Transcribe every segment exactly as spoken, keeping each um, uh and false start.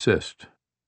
persist.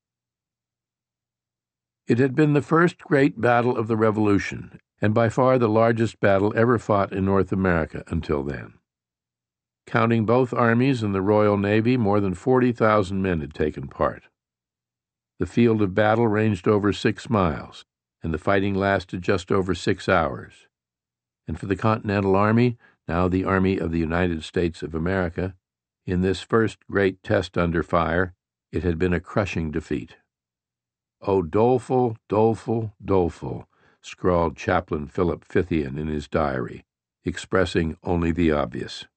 It had been the first great battle of the Revolution, and by far the largest battle ever fought in North America until then. Counting both armies and the Royal Navy, more than forty thousand men had taken part. The field of battle ranged over six miles, and the fighting lasted just over six hours. And for the Continental Army, now the Army of the United States of America, in this first great test under fire, it had been a crushing defeat. "Oh, doleful, doleful, doleful," scrawled Chaplain Philip Fithian in his diary, expressing only the obvious.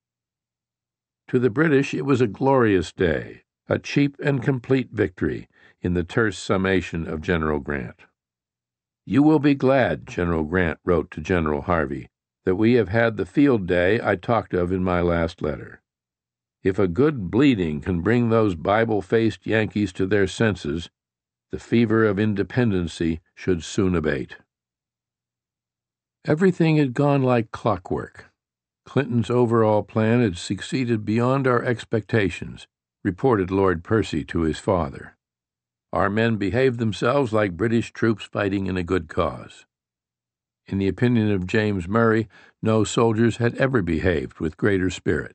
To the British it was a glorious day, a cheap and complete victory in the terse summation of General Grant. "You will be glad," General Grant wrote to General Harvey, "that we have had the field day I talked of in my last letter. If a good bleeding can bring those Bible-faced Yankees to their senses, the fever of independency should soon abate." Everything had gone like clockwork. Clinton's overall plan had succeeded beyond our expectations, reported Lord Percy to his father. "Our men behaved themselves like British troops fighting in a good cause." In the opinion of James Murray, no soldiers had ever behaved with greater spirit.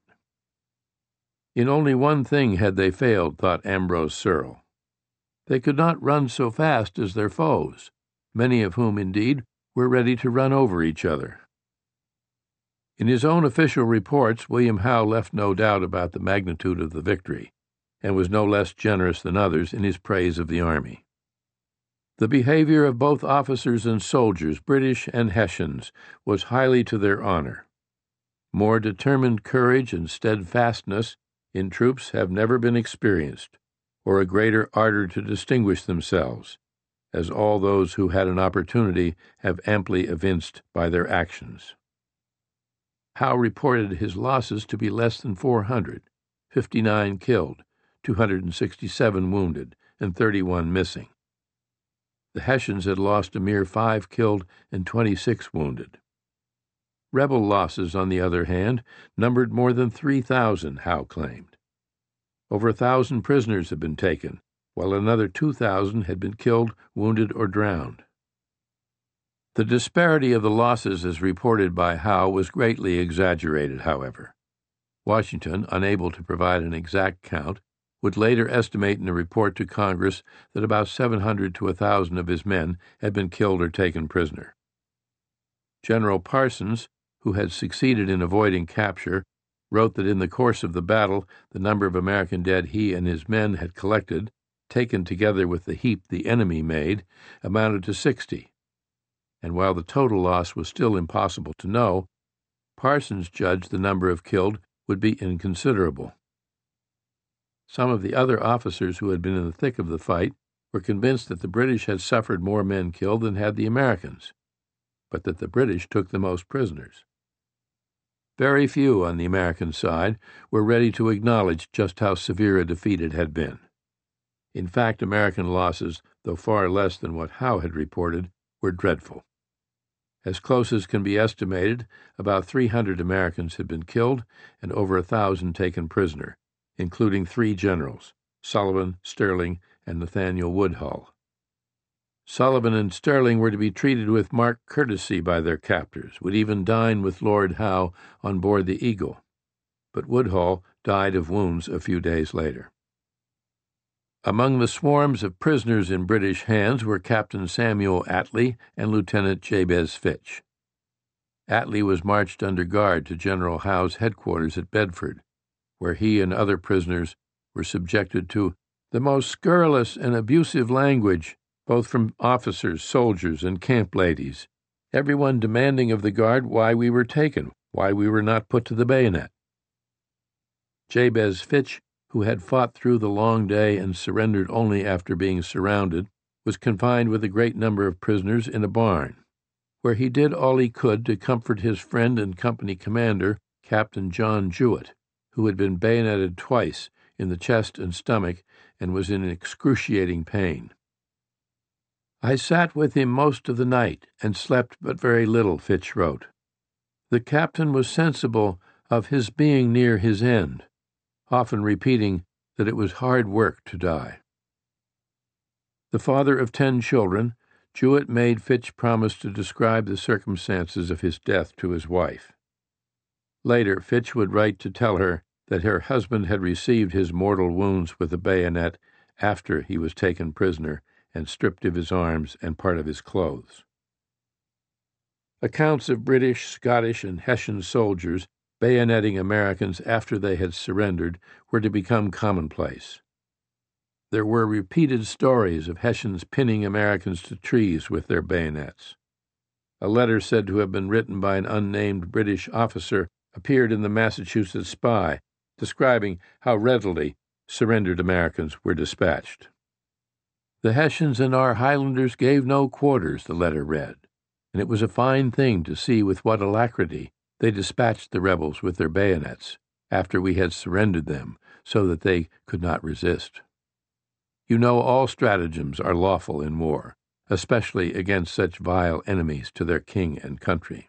In only one thing had they failed, thought Ambrose Searle. They could not run so fast as their foes, many of whom, indeed, were ready to run over each other. In his own official reports, William Howe left no doubt about the magnitude of the victory, and was no less generous than others in his praise of the army. The behavior of both officers and soldiers, British and Hessians, was highly to their honor. More determined courage and steadfastness in troops have never been experienced, or a greater ardor to distinguish themselves, as all those who had an opportunity have amply evinced by their actions. Howe reported his losses to be less than four hundred, fifty-nine killed, two hundred sixty-seven wounded, and thirty-one missing. The Hessians had lost a mere five killed and twenty-six wounded. Rebel losses, on the other hand, numbered more than three thousand, Howe claimed. Over a thousand prisoners had been taken, while another two thousand had been killed, wounded, or drowned. The disparity of the losses as reported by Howe was greatly exaggerated, however. Washington, unable to provide an exact count, would later estimate in a report to Congress that about seven hundred to one thousand of his men had been killed or taken prisoner. General Parsons, who had succeeded in avoiding capture, wrote that in the course of the battle the number of American dead he and his men had collected, taken together with the heap the enemy made, amounted to sixty. And while the total loss was still impossible to know, Parsons judged the number of killed would be inconsiderable. Some of the other officers who had been in the thick of the fight were convinced that the British had suffered more men killed than had the Americans, but that the British took the most prisoners. Very few on the American side were ready to acknowledge just how severe a defeat it had been. In fact, American losses, though far less than what Howe had reported, were dreadful. As close as can be estimated, about three hundred Americans had been killed and over a thousand taken prisoner, including three generals, Sullivan, Sterling, and Nathaniel Woodhull. Sullivan and Sterling were to be treated with marked courtesy by their captors, would even dine with Lord Howe on board the Eagle, but Woodhull died of wounds a few days later. Among the swarms of prisoners in British hands were Captain Samuel Atlee and Lieutenant Jabez Fitch. Atlee was marched under guard to General Howe's headquarters at Bedford, where he and other prisoners were subjected to the most scurrilous and abusive language, both from officers, soldiers, and camp ladies, everyone demanding of the guard why we were taken, why we were not put to the bayonet. Jabez Fitch, who had fought through the long day and surrendered only after being surrounded, was confined with a great number of prisoners in a barn, where he did all he could to comfort his friend and company commander, Captain John Jewett, who had been bayoneted twice in the chest and stomach and was in excruciating pain. "I sat with him most of the night and slept but very little," Fitch wrote. "The captain was sensible of his being near his end, often repeating, that it was hard work to die. The father of ten children, Jewett made Fitch promise to describe the circumstances of his death to his wife. Later, Fitch would write to tell her that her husband had received his mortal wounds with a bayonet after he was taken prisoner and stripped of his arms and part of his clothes. Accounts of British, Scottish, and Hessian soldiers bayoneting Americans after they had surrendered were to become commonplace. There were repeated stories of Hessians pinning Americans to trees with their bayonets. A letter said to have been written by an unnamed British officer appeared in the Massachusetts Spy, describing how readily surrendered Americans were dispatched. The Hessians and our Highlanders gave no quarters, the letter read, and it was a fine thing to see with what alacrity they dispatched the rebels with their bayonets after we had surrendered them so that they could not resist. You know all stratagems are lawful in war, especially against such vile enemies to their king and country.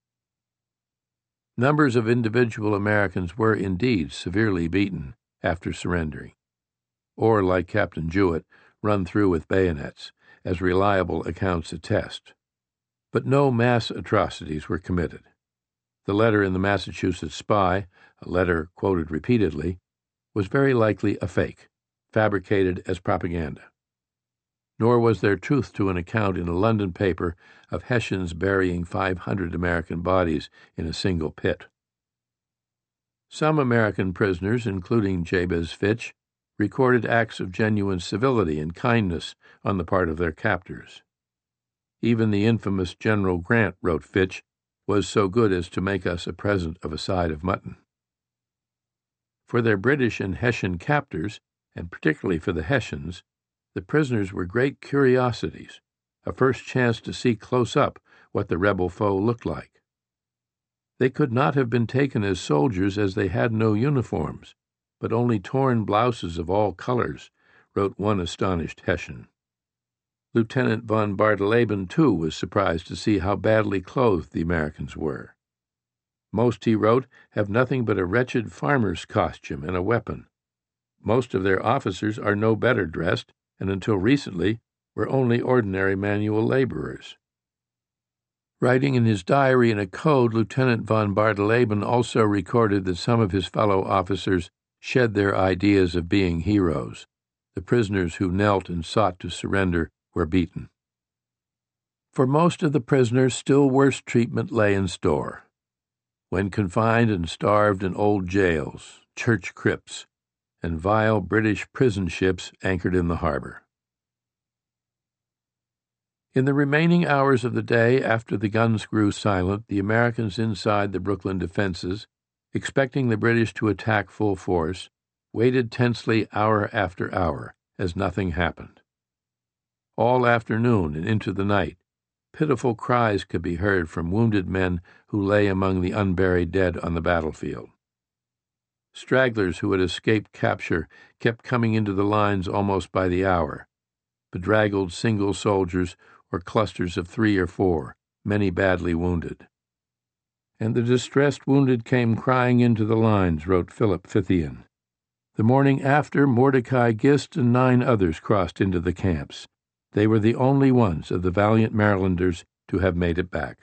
Numbers of individual Americans were indeed severely beaten after surrendering, or, like Captain Jewett, run through with bayonets, as reliable accounts attest. But no mass atrocities were committed. The letter in the Massachusetts Spy, a letter quoted repeatedly, was very likely a fake, fabricated as propaganda. Nor was there truth to an account in a London paper of Hessians burying five hundred American bodies in a single pit. Some American prisoners, including Jabez Fitch, recorded acts of genuine civility and kindness on the part of their captors. Even the infamous General Grant, wrote Fitch, was so good as to make us a present of a side of mutton. For their British and Hessian captors, and particularly for the Hessians, the prisoners were great curiosities, a first chance to see close up what the rebel foe looked like. They could not have been taken as soldiers, as they had no uniforms, but only torn blouses of all colors, wrote one astonished Hessian. Lieutenant von Bardeleben, too, was surprised to see how badly clothed the Americans were. Most, he wrote, have nothing but a wretched farmer's costume and a weapon. Most of their officers are no better dressed, and until recently were only ordinary manual laborers. Writing in his diary in a code, Lieutenant von Bardeleben also recorded that some of his fellow officers shed their ideas of being heroes. The prisoners who knelt and sought to surrender were beaten. For most of the prisoners, still worse treatment lay in store. When confined and starved in old jails, church crypts, and vile British prison ships anchored in the harbor. In the remaining hours of the day after the guns grew silent, the Americans inside the Brooklyn defenses, expecting the British to attack full force, waited tensely hour after hour as nothing happened. All afternoon and into the night, pitiful cries could be heard from wounded men who lay among the unburied dead on the battlefield. Stragglers who had escaped capture kept coming into the lines almost by the hour, bedraggled single soldiers or clusters of three or four, many badly wounded. And the distressed wounded came crying into the lines, wrote Philip Fithian. The morning after, Mordecai Gist and nine others crossed into the camps. They were the only ones of the valiant Marylanders to have made it back.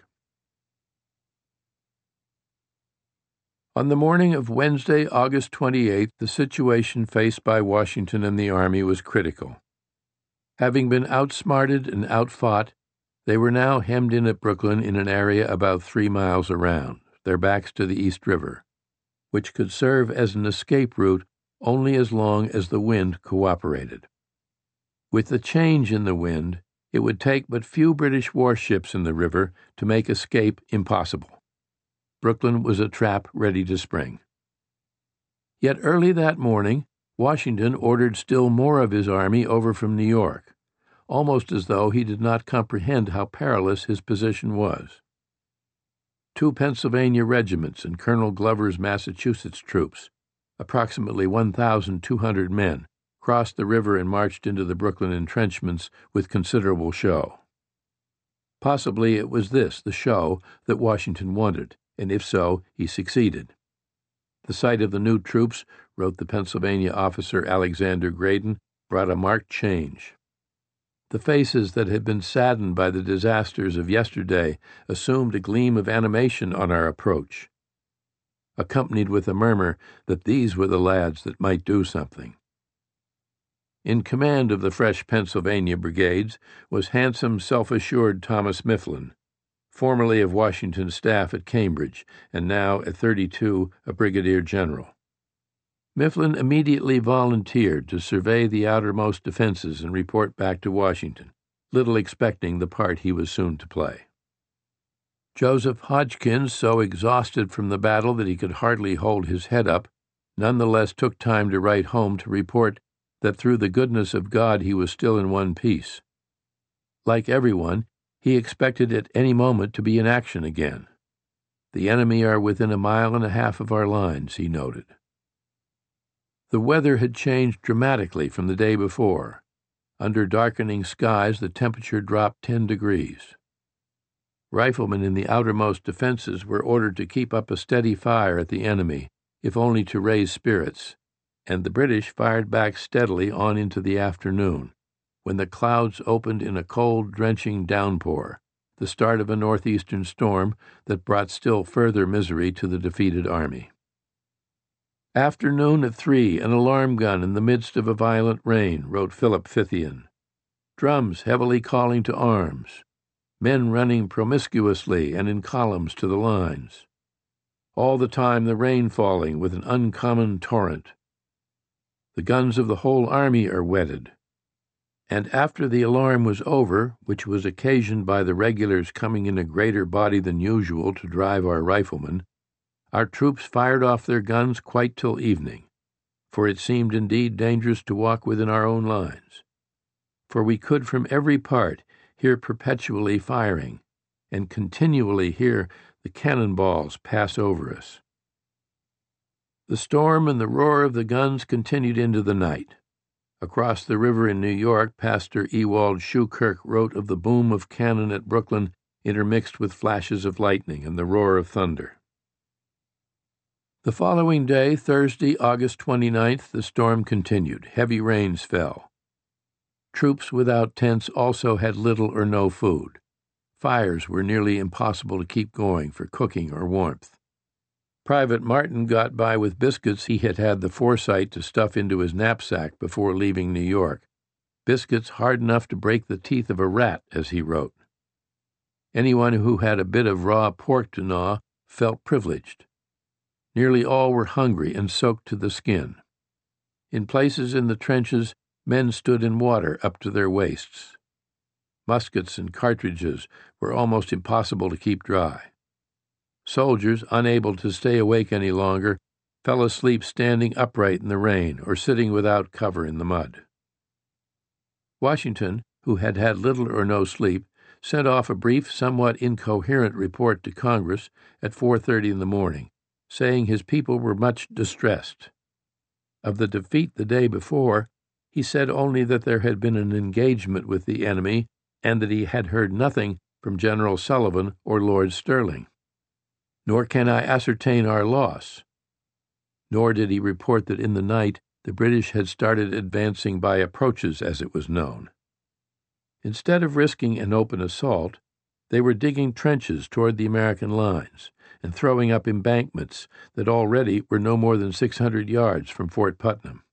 On the morning of Wednesday, August twenty-eighth, the situation faced by Washington and the Army was critical. Having been outsmarted and outfought, they were now hemmed in at Brooklyn in an area about three miles around, their backs to the East River, which could serve as an escape route only as long as the wind cooperated. With the change in the wind, it would take but few British warships in the river to make escape impossible. Brooklyn was a trap ready to spring. Yet early that morning, Washington ordered still more of his army over from New York, almost as though he did not comprehend how perilous his position was. Two Pennsylvania regiments and Colonel Glover's Massachusetts troops, approximately one thousand two hundred men, crossed the river and marched into the Brooklyn entrenchments with considerable show. Possibly it was this, the show, that Washington wanted, and if so, he succeeded. The sight of the new troops, wrote the Pennsylvania officer Alexander Graydon, brought a marked change. The faces that had been saddened by the disasters of yesterday assumed a gleam of animation on our approach, accompanied with a murmur that these were the lads that might do something. In command of the fresh Pennsylvania brigades was handsome, self-assured Thomas Mifflin, formerly of Washington's staff at Cambridge, and now, at thirty-two, a brigadier general. Mifflin immediately volunteered to survey the outermost defenses and report back to Washington, little expecting the part he was soon to play. Joseph Hodgkins, so exhausted from the battle that he could hardly hold his head up, nonetheless took time to write home to report that through the goodness of God he was still in one piece. Like everyone, he expected at any moment to be in action again. The enemy are within a mile and a half of our lines, he noted. The weather had changed dramatically from the day before. Under darkening skies, the temperature dropped ten degrees. Riflemen in the outermost defenses were ordered to keep up a steady fire at the enemy, if only to raise spirits, and the British fired back steadily on into the afternoon, when the clouds opened in a cold, drenching downpour, the start of a northeastern storm that brought still further misery to the defeated army. Afternoon at three, an alarm gun in the midst of a violent rain, wrote Philip Fithian. Drums heavily calling to arms. Men running promiscuously and in columns to the lines. All the time the rain falling with an uncommon torrent. The guns of the whole army are wetted. And after the alarm was over, which was occasioned by the regulars coming in a greater body than usual to drive our riflemen, our troops fired off their guns quite till evening, for it seemed indeed dangerous to walk within our own lines. For we could from every part hear perpetually firing, and continually hear the cannon balls pass over us. The storm and the roar of the guns continued into the night. Across the river in New York, Pastor Ewald Schukirk wrote of the boom of cannon at Brooklyn intermixed with flashes of lightning and the roar of thunder. The following day, Thursday, August twenty-ninth, the storm continued. Heavy rains fell. Troops without tents also had little or no food. Fires were nearly impossible to keep going for cooking or warmth. Private Martin got by with biscuits he had had the foresight to stuff into his knapsack before leaving New York, biscuits hard enough to break the teeth of a rat, as he wrote. Anyone who had a bit of raw pork to gnaw felt privileged. Nearly all were hungry and soaked to the skin. In places in the trenches, men stood in water up to their waists. Muskets and cartridges were almost impossible to keep dry. Soldiers, unable to stay awake any longer, fell asleep standing upright in the rain or sitting without cover in the mud. Washington, who had had little or no sleep, sent off a brief, somewhat incoherent report to Congress at four thirty in the morning, saying his people were much distressed. Of the defeat the day before, he said only that there had been an engagement with the enemy and that he had heard nothing from General Sullivan or Lord Stirling. Nor can I ascertain our loss. Nor did he report that in the night the British had started advancing by approaches, as it was known. Instead of risking an open assault, they were digging trenches toward the American lines and throwing up embankments that already were no more than six hundred yards from Fort Putnam.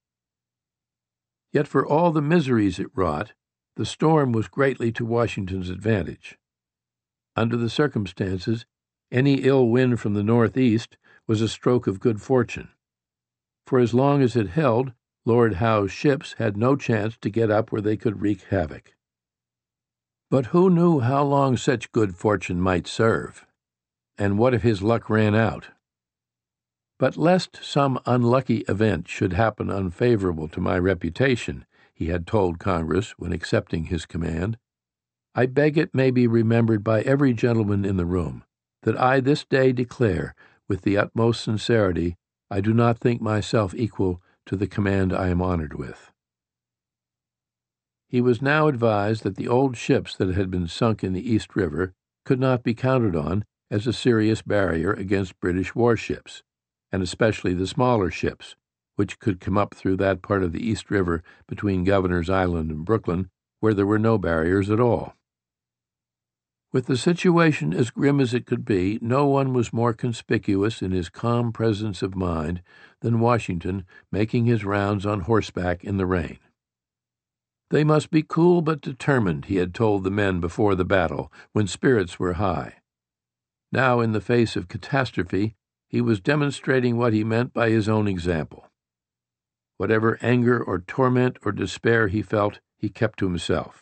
Yet for all the miseries it wrought, the storm was greatly to Washington's advantage. Under the circumstances, any ill wind from the northeast was a stroke of good fortune. For as long as it held, Lord Howe's ships had no chance to get up where they could wreak havoc. But who knew how long such good fortune might serve? And what if his luck ran out? But lest some unlucky event should happen unfavorable to my reputation, he had told Congress when accepting his command, I beg it may be remembered by every gentleman in the room that I this day declare, with the utmost sincerity, I do not think myself equal to the command I am honored with. He was now advised that the old ships that had been sunk in the East River could not be counted on as a serious barrier against British warships, and especially the smaller ships, which could come up through that part of the East River between Governor's Island and Brooklyn, where there were no barriers at all. With the situation as grim as it could be, no one was more conspicuous in his calm presence of mind than Washington making his rounds on horseback in the rain. They must be cool but determined, he had told the men before the battle, when spirits were high. Now, in the face of catastrophe, he was demonstrating what he meant by his own example. Whatever anger or torment or despair he felt, he kept to himself.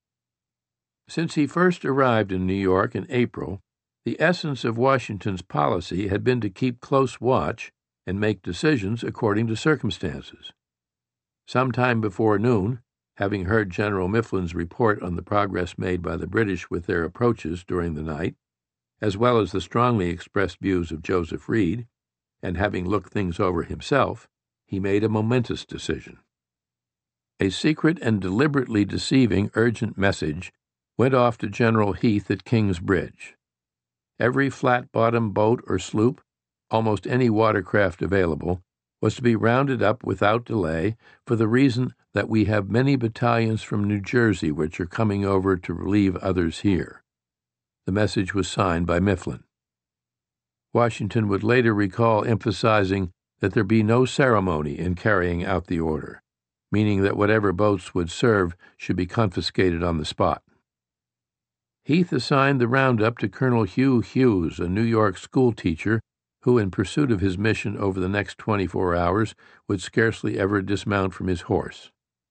Since he first arrived in New York in April, the essence of Washington's policy had been to keep close watch and make decisions according to circumstances. Sometime before noon, having heard General Mifflin's report on the progress made by the British with their approaches during the night, as well as the strongly expressed views of Joseph Reed, and having looked things over himself, he made a momentous decision. A secret and deliberately deceiving urgent message went off to General Heath at King's Bridge. Every flat-bottomed boat or sloop, almost any watercraft available, was to be rounded up without delay for the reason that we have many battalions from New Jersey which are coming over to relieve others here. The message was signed by Mifflin. Washington would later recall emphasizing that there be no ceremony in carrying out the order, meaning that whatever boats would serve should be confiscated on the spot. Heath assigned the roundup to Colonel Hugh Hughes, a New York schoolteacher who, in pursuit of his mission over the next twenty-four hours, would scarcely ever dismount from his horse.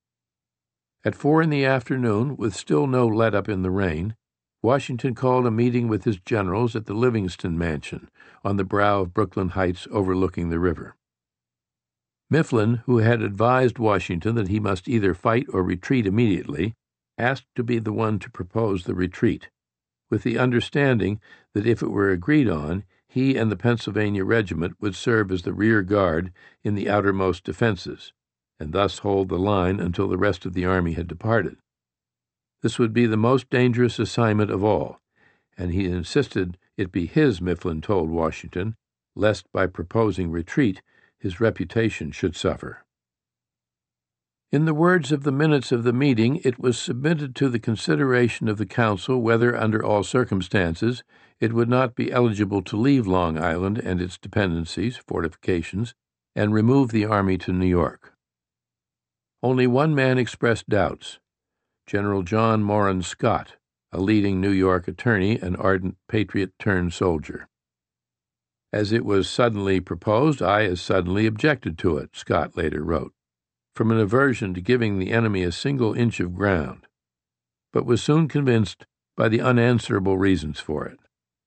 At four in the afternoon, with still no let-up in the rain, Washington called a meeting with his generals at the Livingston Mansion on the brow of Brooklyn Heights overlooking the river. Mifflin, who had advised Washington that he must either fight or retreat immediately, asked to be the one to propose the retreat, with the understanding that if it were agreed on, he and the Pennsylvania Regiment would serve as the rear guard in the outermost defenses, and thus hold the line until the rest of the army had departed. This would be the most dangerous assignment of all, and he insisted it be his, Mifflin told Washington, lest by proposing retreat his reputation should suffer. In the words of the minutes of the meeting, it was submitted to the consideration of the Council whether, under all circumstances, it would not be eligible to leave Long Island and its dependencies, fortifications, and remove the army to New York. Only one man expressed doubts, General John Moran Scott, a leading New York attorney, an ardent patriot-turned-soldier. As it was suddenly proposed, I as suddenly objected to it, Scott later wrote, from an aversion to giving the enemy a single inch of ground, but was soon convinced by the unanswerable reasons for it.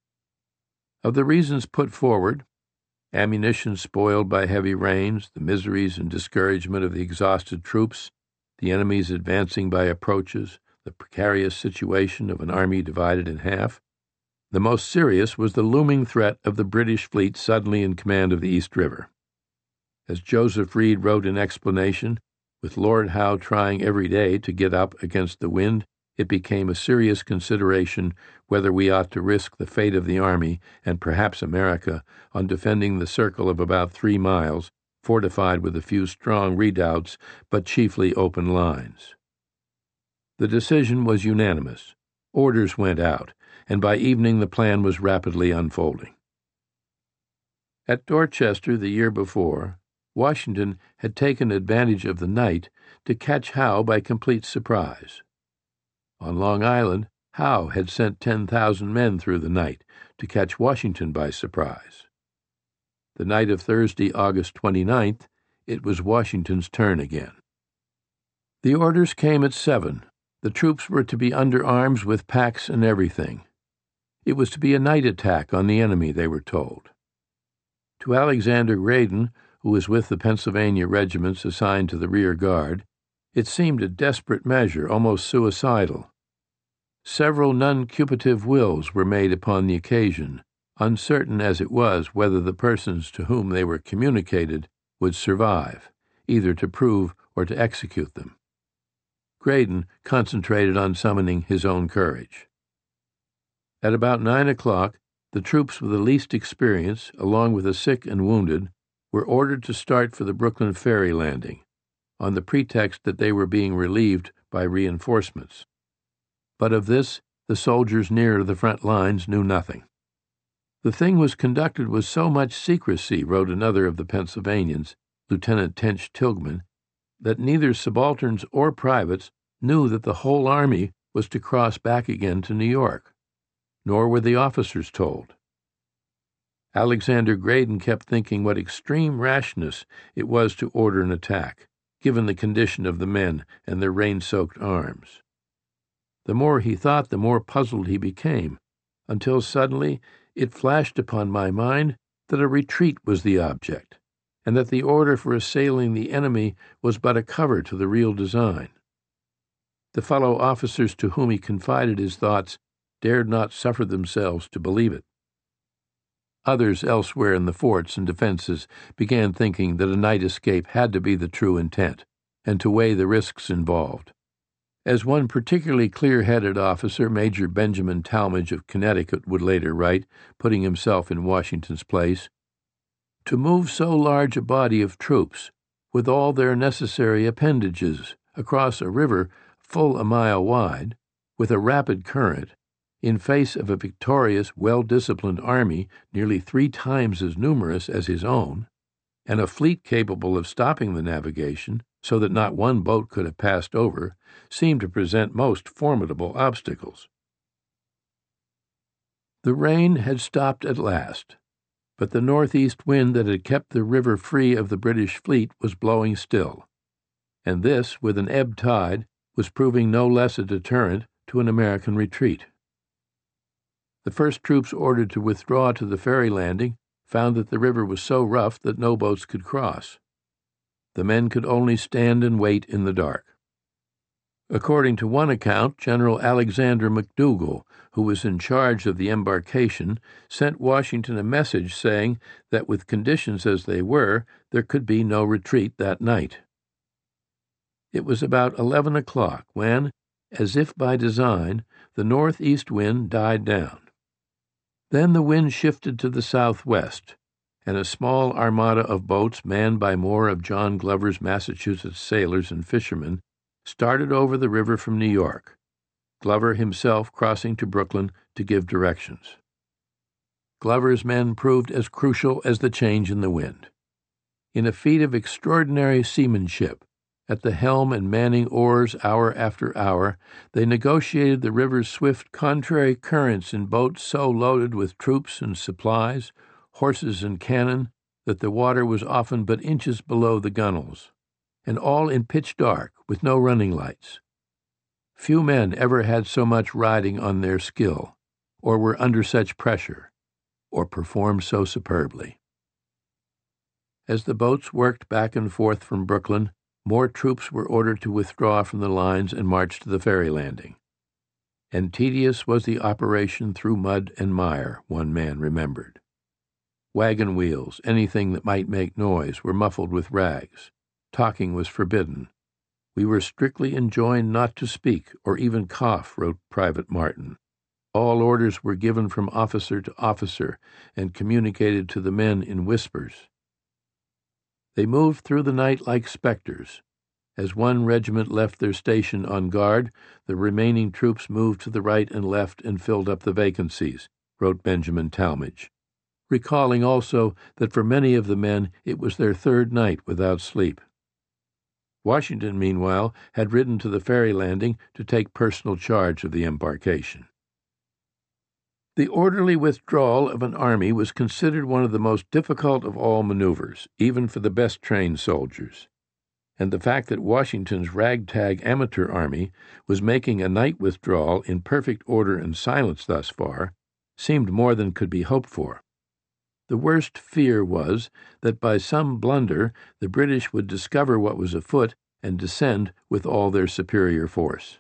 Of the reasons put forward, ammunition spoiled by heavy rains, the miseries and discouragement of the exhausted troops, the enemy's advancing by approaches, the precarious situation of an army divided in half, the most serious was the looming threat of the British fleet suddenly in command of the East River. As Joseph Reed wrote in explanation, with Lord Howe trying every day to get up against the wind, it became a serious consideration whether we ought to risk the fate of the army, and perhaps America, on defending the circle of about three miles, fortified with a few strong redoubts, but chiefly open lines. The decision was unanimous. Orders went out, and by evening the plan was rapidly unfolding. At Dorchester the year before, Washington had taken advantage of the night to catch Howe by complete surprise. On Long Island, Howe had sent ten thousand men through the night to catch Washington by surprise. The night of Thursday, August twenty-ninth, it was Washington's turn again. The orders came at seven. The troops were to be under arms with packs and everything. It was to be a night attack on the enemy, they were told. To Alexander Graydon, who was with the Pennsylvania regiments assigned to the rear guard, it seemed a desperate measure, almost suicidal. Several nuncupative wills were made upon the occasion, uncertain as it was whether the persons to whom they were communicated would survive, either to prove or to execute them. Graydon concentrated on summoning his own courage. At about nine o'clock, the troops with the least experience, along with the sick and wounded, were ordered to start for the Brooklyn ferry landing, on the pretext that they were being relieved by reinforcements. But of this the soldiers near the front lines knew nothing. The thing was conducted with so much secrecy, wrote another of the Pennsylvanians, Lieutenant Tench Tilghman, that neither subalterns or privates knew that the whole army was to cross back again to New York, nor were the officers told. Alexander Graydon kept thinking what extreme rashness it was to order an attack, given the condition of the men and their rain-soaked arms. The more he thought, the more puzzled he became, until suddenly it flashed upon my mind that a retreat was the object, and that the order for assailing the enemy was but a cover to the real design. The fellow officers to whom he confided his thoughts dared not suffer themselves to believe it. Others elsewhere in the forts and defenses began thinking that a night escape had to be the true intent, and to weigh the risks involved. As one particularly clear-headed officer, Major Benjamin Talmadge of Connecticut, would later write, putting himself in Washington's place, "To move so large a body of troops, with all their necessary appendages, across a river full a mile wide, with a rapid current, in face of a victorious, well-disciplined army nearly three times as numerous as his own, and a fleet capable of stopping the navigation so that not one boat could have passed over, seemed to present most formidable obstacles." The rain had stopped at last, but the northeast wind that had kept the river free of the British fleet was blowing still, and this, with an ebb tide, was proving no less a deterrent to an American retreat. The first troops ordered to withdraw to the ferry landing found that the river was so rough that no boats could cross. The men could only stand and wait in the dark. According to one account, General Alexander McDougall, who was in charge of the embarkation, sent Washington a message saying that with conditions as they were, there could be no retreat that night. It was about eleven o'clock when, as if by design, the northeast wind died down. Then the wind shifted to the southwest, and a small armada of boats manned by more of John Glover's Massachusetts sailors and fishermen started over the river from New York, Glover himself crossing to Brooklyn to give directions. Glover's men proved as crucial as the change in the wind. In a feat of extraordinary seamanship, at the helm and manning oars hour after hour, they negotiated the river's swift contrary currents in boats so loaded with troops and supplies, horses and cannon, that the water was often but inches below the gunwales, and all in pitch dark, with no running lights. Few men ever had so much riding on their skill, or were under such pressure, or performed so superbly. As the boats worked back and forth from Brooklyn, more troops were ordered to withdraw from the lines and march to the ferry landing. And tedious was the operation through mud and mire, one man remembered. Wagon wheels, anything that might make noise, were muffled with rags. Talking was forbidden. We were strictly enjoined not to speak or even cough, wrote Private Martin. All orders were given from officer to officer and communicated to the men in whispers. They moved through the night like specters. As one regiment left their station on guard, the remaining troops moved to the right and left and filled up the vacancies, wrote Benjamin Talmadge, recalling also that for many of the men it was their third night without sleep. Washington, meanwhile, had ridden to the ferry landing to take personal charge of the embarkation. The orderly withdrawal of an army was considered one of the most difficult of all maneuvers, even for the best trained soldiers, and the fact that Washington's ragtag amateur army was making a night withdrawal in perfect order and silence thus far seemed more than could be hoped for. The worst fear was that by some blunder the British would discover what was afoot and descend with all their superior force.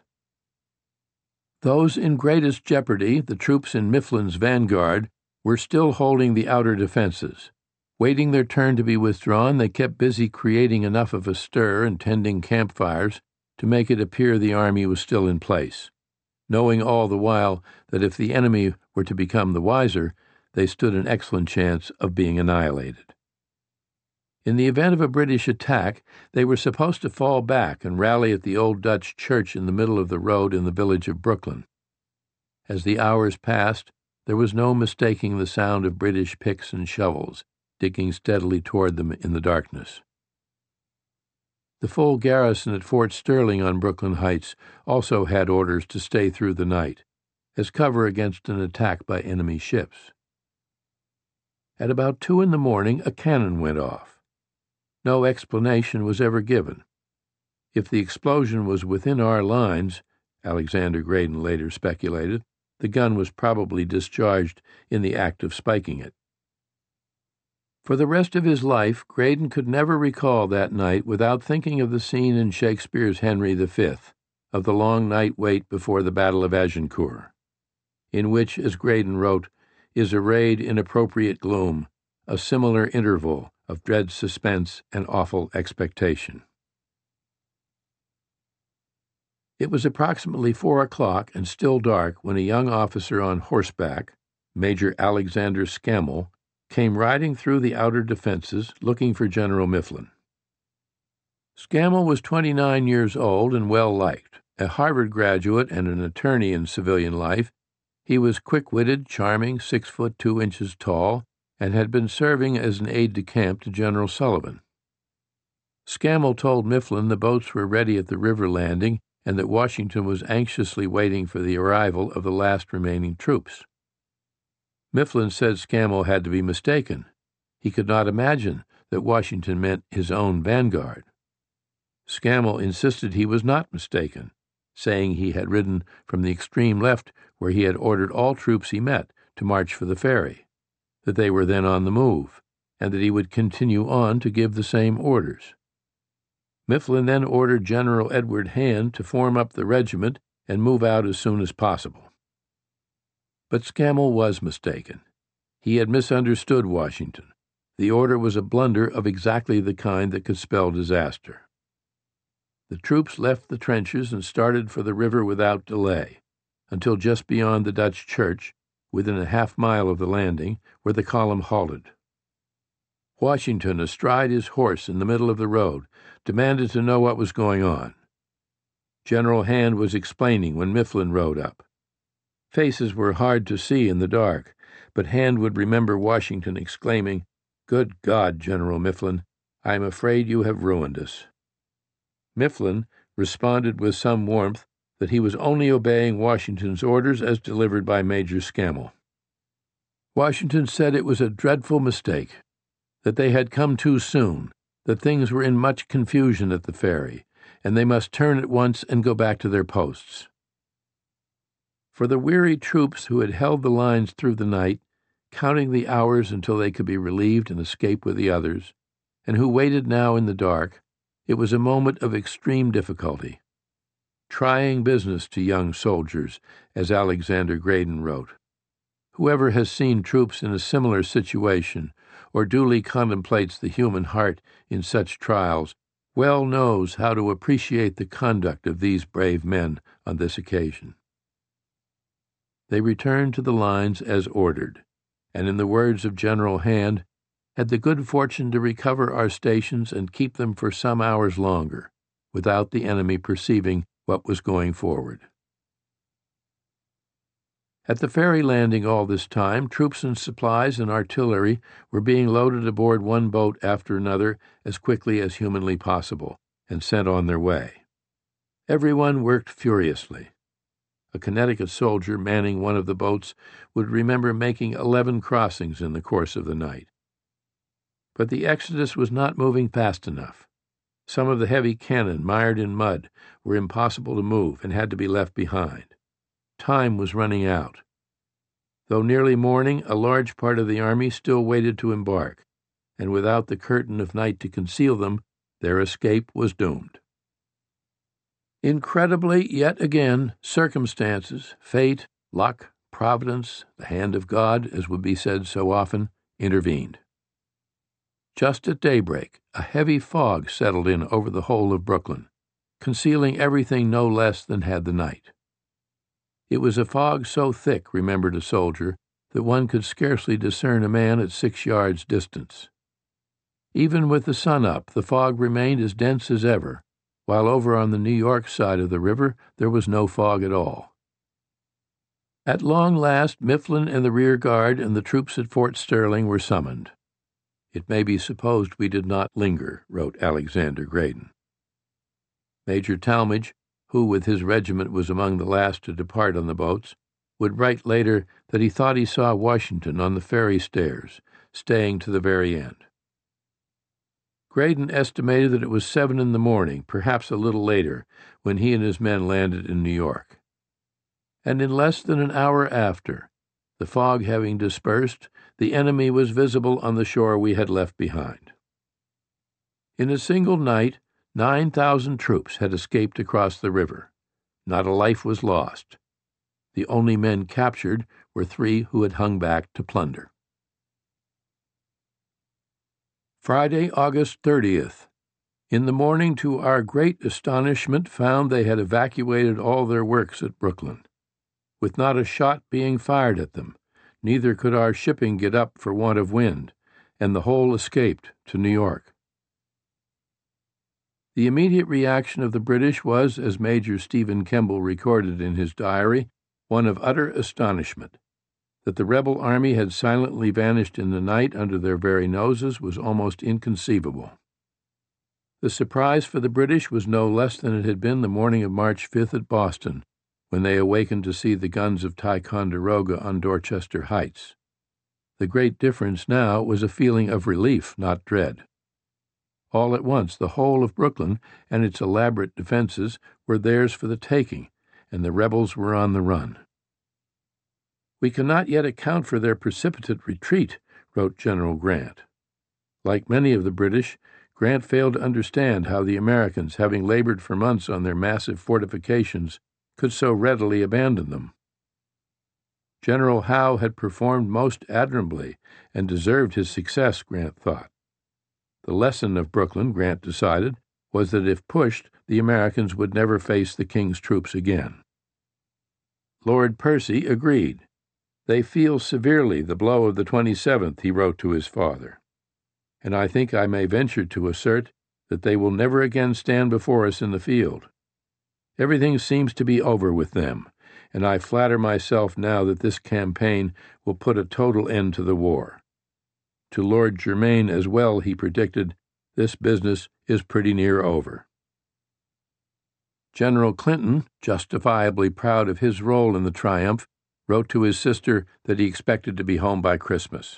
Those in greatest jeopardy, the troops in Mifflin's vanguard, were still holding the outer defenses. Waiting their turn to be withdrawn, they kept busy creating enough of a stir and tending campfires to make it appear the army was still in place, knowing all the while that if the enemy were to become the wiser, they stood an excellent chance of being annihilated. In the event of a British attack, they were supposed to fall back and rally at the old Dutch church in the middle of the road in the village of Brooklyn. As the hours passed, there was no mistaking the sound of British picks and shovels, digging steadily toward them in the darkness. The full garrison at Fort Sterling on Brooklyn Heights also had orders to stay through the night, as cover against an attack by enemy ships. At about two in the morning, a cannon went off. No explanation was ever given. If the explosion was within our lines, Alexander Graydon later speculated, the gun was probably discharged in the act of spiking it. For the rest of his life, Graydon could never recall that night without thinking of the scene in Shakespeare's Henry the Fifth, of the long night wait before the Battle of Agincourt, in which, as Graydon wrote, is arrayed in appropriate gloom a similar interval of dread suspense and awful expectation. It was approximately four o'clock and still dark when a young officer on horseback, Major Alexander Scammell, came riding through the outer defenses looking for General Mifflin. Scammell was twenty-nine years old and well-liked. A Harvard graduate and an attorney in civilian life, he was quick-witted, charming, six foot two inches tall, and had been serving as an aide-de-camp to General Sullivan. Scammell told Mifflin the boats were ready at the river landing and that Washington was anxiously waiting for the arrival of the last remaining troops. Mifflin said Scammell had to be mistaken. He could not imagine that Washington meant his own vanguard. Scammell insisted he was not mistaken, saying he had ridden from the extreme left where he had ordered all troops he met to march for the ferry, that they were then on the move, and that he would continue on to give the same orders. Mifflin then ordered General Edward Hand to form up the regiment and move out as soon as possible. But Scammell was mistaken. He had misunderstood Washington. The order was a blunder of exactly the kind that could spell disaster. The troops left the trenches and started for the river without delay, until just beyond the Dutch church, within a half mile of the landing, where the column halted. Washington, astride his horse in the middle of the road, demanded to know what was going on. General Hand was explaining when Mifflin rode up. Faces were hard to see in the dark, but Hand would remember Washington exclaiming, "Good God, General Mifflin, I am afraid you have ruined us." Mifflin responded with some warmth that he was only obeying Washington's orders as delivered by Major Scammell. Washington said it was a dreadful mistake, that they had come too soon, that things were in much confusion at the ferry, and they must turn at once and go back to their posts. For the weary troops who had held the lines through the night, counting the hours until they could be relieved and escape with the others, and who waited now in the dark, it was a moment of extreme difficulty. Trying business to young soldiers, as Alexander Graydon wrote. Whoever has seen troops in a similar situation, or duly contemplates the human heart in such trials, well knows how to appreciate the conduct of these brave men on this occasion. They returned to the lines as ordered, and in the words of General Hand, had the good fortune to recover our stations and keep them for some hours longer, without the enemy perceiving what was going forward. At the ferry landing all this time, troops and supplies and artillery were being loaded aboard one boat after another as quickly as humanly possible, and sent on their way. Everyone worked furiously. A Connecticut soldier manning one of the boats would remember making eleven crossings in the course of the night. But the exodus was not moving fast enough. Some of the heavy cannon, mired in mud, were impossible to move and had to be left behind. Time was running out. Though nearly morning, a large part of the army still waited to embark, and without the curtain of night to conceal them, their escape was doomed. Incredibly, yet again, circumstances, fate, luck, providence, the hand of God, as would be said so often, intervened. Just at daybreak, a heavy fog settled in over the whole of Brooklyn, concealing everything no less than had the night. It was a fog so thick, remembered a soldier, that one could scarcely discern a man at six yards' distance. Even with the sun up, the fog remained as dense as ever, while over on the New York side of the river there was no fog at all. At long last, Mifflin and the rear guard and the troops at Fort Sterling were summoned. It may be supposed we did not linger, wrote Alexander Graydon. Major Talmadge, who with his regiment was among the last to depart on the boats, would write later that he thought he saw Washington on the ferry stairs, staying to the very end. Graydon estimated that it was seven in the morning, perhaps a little later, when he and his men landed in New York. And in less than an hour after, the fog having dispersed, the enemy was visible on the shore we had left behind. In a single night, nine thousand troops had escaped across the river. Not a life was lost. The only men captured were three who had hung back to plunder. Friday, August thirtieth. In the morning, to our great astonishment, found they had evacuated all their works at Brooklyn, with not a shot being fired at them. Neither could our shipping get up for want of wind, and the whole escaped to New York. The immediate reaction of the British was, as Major Stephen Kemble recorded in his diary, one of utter astonishment. That the rebel army had silently vanished in the night under their very noses was almost inconceivable. The surprise for the British was no less than it had been the morning of March fifth at Boston, when they awakened to see the guns of Ticonderoga on Dorchester Heights. The great difference now was a feeling of relief, not dread. All at once the whole of Brooklyn and its elaborate defenses were theirs for the taking, and the rebels were on the run. "We cannot yet account for their precipitate retreat," wrote General Grant. Like many of the British, Grant failed to understand how the Americans, having labored for months on their massive fortifications, could so readily abandon them. General Howe had performed most admirably and deserved his success, Grant thought. The lesson of Brooklyn, Grant decided, was that if pushed, the Americans would never face the King's troops again. Lord Percy agreed. "They feel severely the blow of the twenty-seventh," he wrote to his father, "and I think I may venture to assert that they will never again stand before us in the field. Everything seems to be over with them, and I flatter myself now that this campaign will put a total end to the war." To Lord Germain as well he predicted, "This business is pretty near over." General Clinton, justifiably proud of his role in the triumph, wrote to his sister that he expected to be home by Christmas.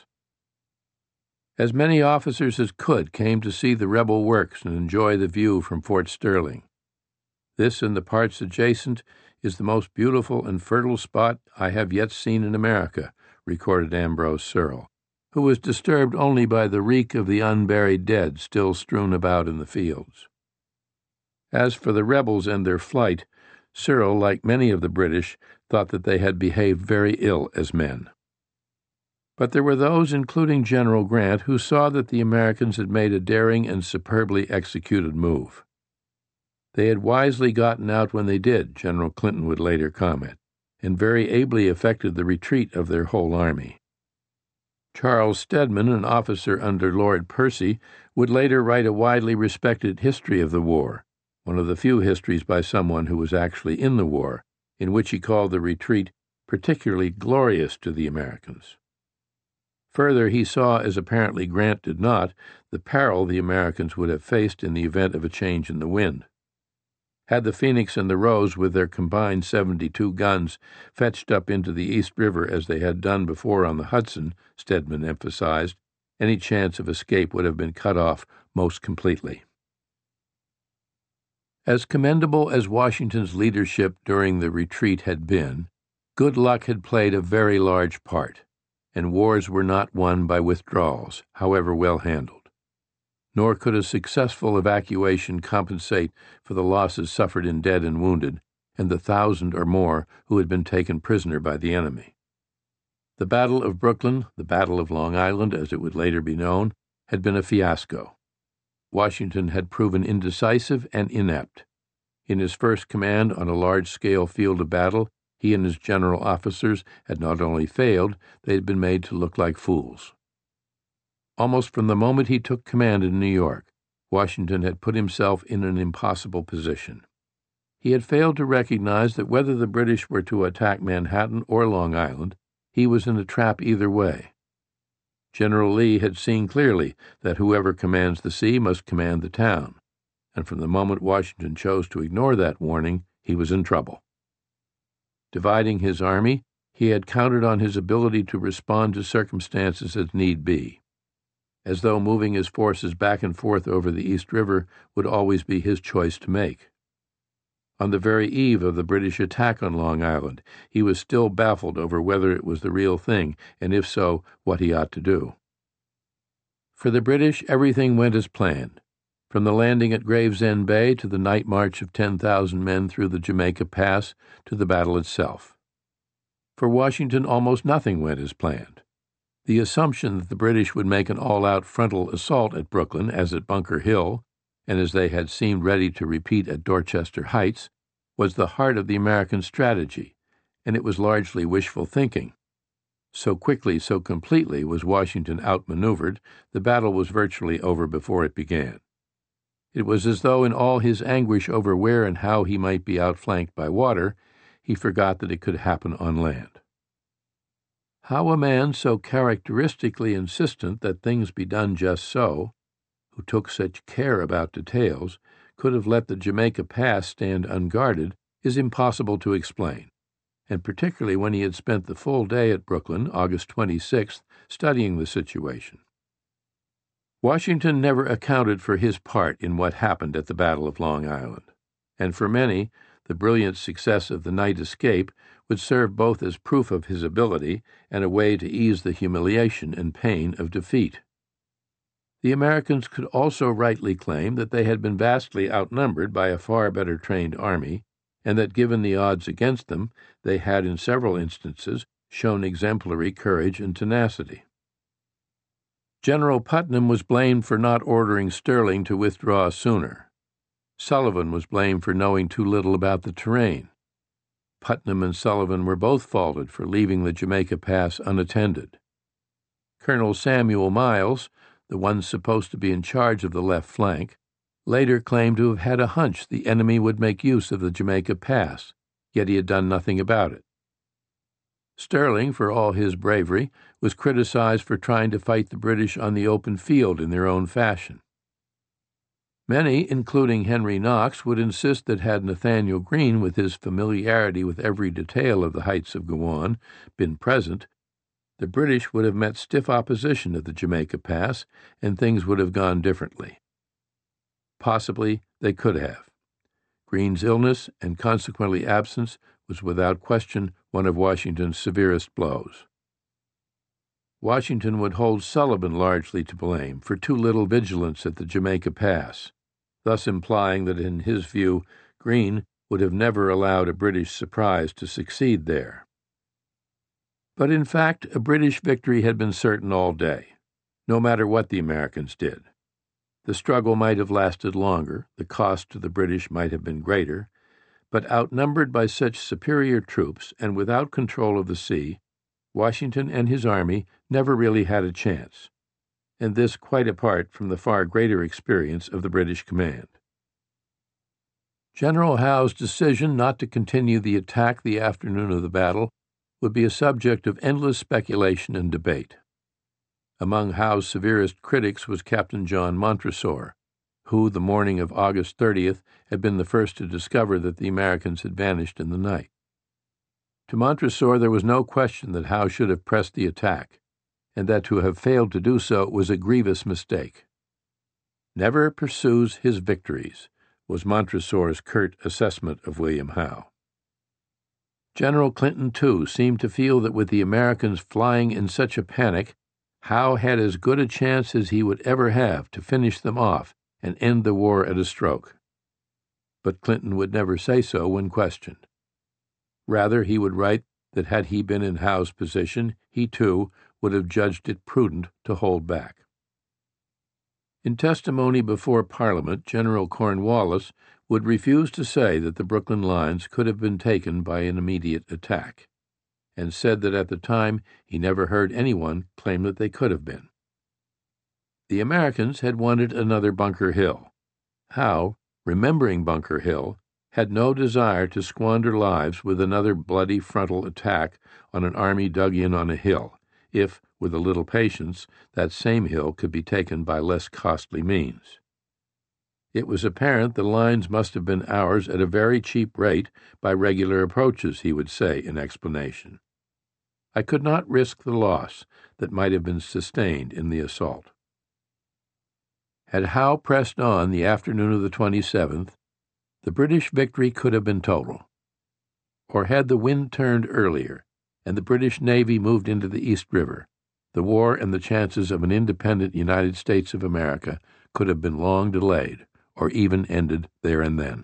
As many officers as could came to see the rebel works and enjoy the view from Fort Sterling. This and the parts adjacent is the most beautiful and fertile spot I have yet seen in America, recorded Ambrose Searle, who was disturbed only by the reek of the unburied dead still strewn about in the fields. As for the rebels and their flight, Searle, like many of the British, thought that they had behaved very ill as men. But there were those, including General Grant, who saw that the Americans had made a daring and superbly executed move. They had wisely gotten out when they did, General Clinton would later comment, and very ably effected the retreat of their whole army. Charles Stedman, an officer under Lord Percy, would later write a widely respected history of the war, one of the few histories by someone who was actually in the war, in which he called the retreat particularly glorious to the Americans. Further, he saw, as apparently Grant did not, the peril the Americans would have faced in the event of a change in the wind. Had the Phoenix and the Rose, with their combined seventy-two guns, fetched up into the East River as they had done before on the Hudson, Stedman emphasized, any chance of escape would have been cut off most completely. As commendable as Washington's leadership during the retreat had been, good luck had played a very large part, and wars were not won by withdrawals, however well handled. Nor could a successful evacuation compensate for the losses suffered in dead and wounded, and the thousand or more who had been taken prisoner by the enemy. The Battle of Brooklyn, the Battle of Long Island, as it would later be known, had been a fiasco. Washington had proven indecisive and inept. In his first command on a large-scale field of battle, he and his general officers had not only failed, they had been made to look like fools. Almost from the moment he took command in New York, Washington had put himself in an impossible position. He had failed to recognize that whether the British were to attack Manhattan or Long Island, he was in a trap either way. General Lee had seen clearly that whoever commands the sea must command the town, and from the moment Washington chose to ignore that warning, he was in trouble. Dividing his army, he had counted on his ability to respond to circumstances as need be, as though moving his forces back and forth over the East River would always be his choice to make. On the very eve of the British attack on Long Island, he was still baffled over whether it was the real thing, and if so, what he ought to do. For the British, everything went as planned, from the landing at Gravesend Bay to the night march of ten thousand men through the Jamaica Pass to the battle itself. For Washington, almost nothing went as planned. The assumption that the British would make an all-out frontal assault at Brooklyn, as at Bunker Hill, and as they had seemed ready to repeat at Dorchester Heights, was the heart of the American strategy, and it was largely wishful thinking. So quickly, so completely was Washington outmaneuvered, the battle was virtually over before it began. It was as though in all his anguish over where and how he might be outflanked by water, he forgot that it could happen on land. How a man so characteristically insistent that things be done just so, who took such care about details, could have let the Jamaica Pass stand unguarded is impossible to explain, and particularly when he had spent the full day at Brooklyn, August twenty-sixth, studying the situation. Washington never accounted for his part in what happened at the Battle of Long Island, and for many, the brilliant success of the night escape would serve both as proof of his ability and a way to ease the humiliation and pain of defeat. The Americans could also rightly claim that they had been vastly outnumbered by a far better trained army, and that given the odds against them, they had in several instances shown exemplary courage and tenacity. General Putnam was blamed for not ordering Sterling to withdraw sooner. Sullivan was blamed for knowing too little about the terrain. Putnam and Sullivan were both faulted for leaving the Jamaica Pass unattended. Colonel Samuel Miles, the one supposed to be in charge of the left flank, later claimed to have had a hunch the enemy would make use of the Jamaica Pass, yet he had done nothing about it. Sterling, for all his bravery, was criticized for trying to fight the British on the open field in their own fashion. Many, including Henry Knox, would insist that had Nathanael Greene, with his familiarity with every detail of the heights of Gowan, been present, the British would have met stiff opposition at the Jamaica Pass, and things would have gone differently. Possibly they could have. Greene's illness and consequently absence was without question one of Washington's severest blows. Washington would hold Sullivan largely to blame for too little vigilance at the Jamaica Pass, thus implying that in his view Greene would have never allowed a British surprise to succeed there. But in fact, a British victory had been certain all day, no matter what the Americans did. The struggle might have lasted longer, the cost to the British might have been greater, but outnumbered by such superior troops and without control of the sea, Washington and his army never really had a chance, and this quite apart from the far greater experience of the British command. General Howe's decision not to continue the attack the afternoon of the battle would be a subject of endless speculation and debate. Among Howe's severest critics was Captain John Montresor, who, the morning of August thirtieth, had been the first to discover that the Americans had vanished in the night. To Montresor there was no question that Howe should have pressed the attack, and that to have failed to do so was a grievous mistake. "Never pursues his victories," was Montresor's curt assessment of William Howe. General Clinton, too, seemed to feel that with the Americans flying in such a panic, Howe had as good a chance as he would ever have to finish them off and end the war at a stroke. But Clinton would never say so when questioned. Rather, he would write that had he been in Howe's position, he, too, would have judged it prudent to hold back. In testimony before Parliament, General Cornwallis would refuse to say that the Brooklyn lines could have been taken by an immediate attack, and said that at the time he never heard anyone claim that they could have been. The Americans had wanted another Bunker Hill. Howe, remembering Bunker Hill, had no desire to squander lives with another bloody frontal attack on an army dug in on a hill, if, with a little patience, that same hill could be taken by less costly means. It was apparent the lines must have been ours at a very cheap rate by regular approaches, he would say in explanation. I could not risk the loss that might have been sustained in the assault. Had Howe pressed on the afternoon of the twenty-seventh, the British victory could have been total. Or had the wind turned earlier, and the British Navy moved into the East River, the war and the chances of an independent United States of America could have been long delayed, or even ended there and then.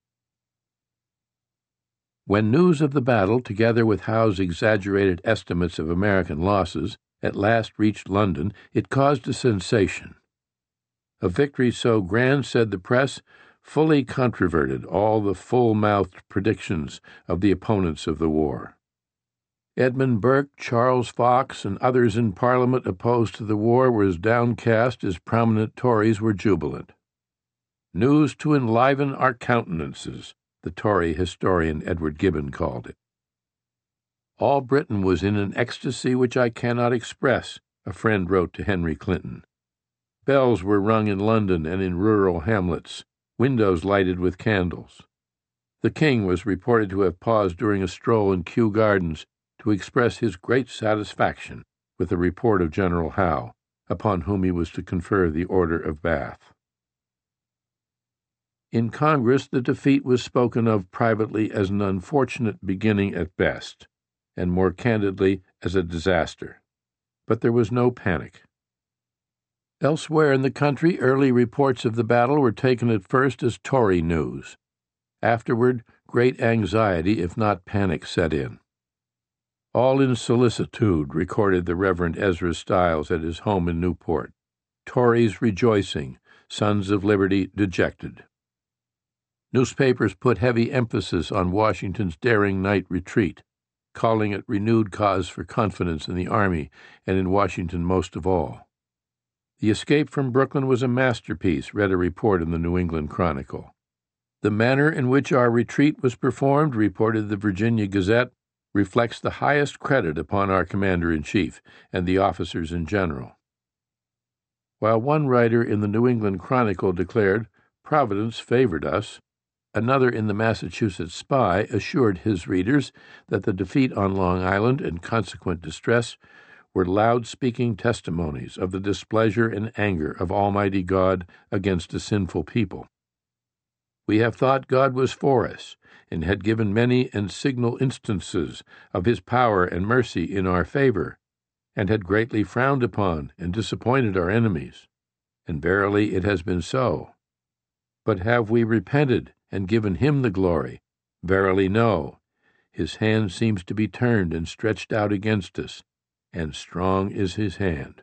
When news of the battle, together with Howe's exaggerated estimates of American losses, at last reached London, it caused a sensation. A victory so grand, said the press, fully controverted all the full-mouthed predictions of the opponents of the war. Edmund Burke, Charles Fox, and others in Parliament opposed to the war were as downcast as prominent Tories were jubilant. News to enliven our countenances, the Tory historian Edward Gibbon called it. All Britain was in an ecstasy which I cannot express, a friend wrote to Henry Clinton. Bells were rung in London and in rural hamlets, windows lighted with candles. The king was reported to have paused during a stroll in Kew Gardens to express his great satisfaction with the report of General Howe, upon whom he was to confer the Order of Bath. In Congress, the defeat was spoken of privately as an unfortunate beginning at best, and more candidly as a disaster. But there was no panic. Elsewhere in the country, early reports of the battle were taken at first as Tory news. Afterward, great anxiety, if not panic, set in. All in solicitude, recorded the Reverend Ezra Stiles at his home in Newport. Tories rejoicing, Sons of Liberty dejected. Newspapers put heavy emphasis on Washington's daring night retreat, calling it renewed cause for confidence in the Army and in Washington most of all. The escape from Brooklyn was a masterpiece, read a report in the New England Chronicle. The manner in which our retreat was performed, reported the Virginia Gazette, reflects the highest credit upon our commander-in-chief and the officers in general. While one writer in the New England Chronicle declared, Providence favored us, another in the Massachusetts Spy assured his readers that the defeat on Long Island and consequent distress were loud-speaking testimonies of the displeasure and anger of Almighty God against a sinful people. We have thought God was for us, and had given many and signal instances of his power and mercy in our favor, and had greatly frowned upon and disappointed our enemies. And verily it has been so. But have we repented and given him the glory? Verily no. His hand seems to be turned and stretched out against us, and strong is his hand.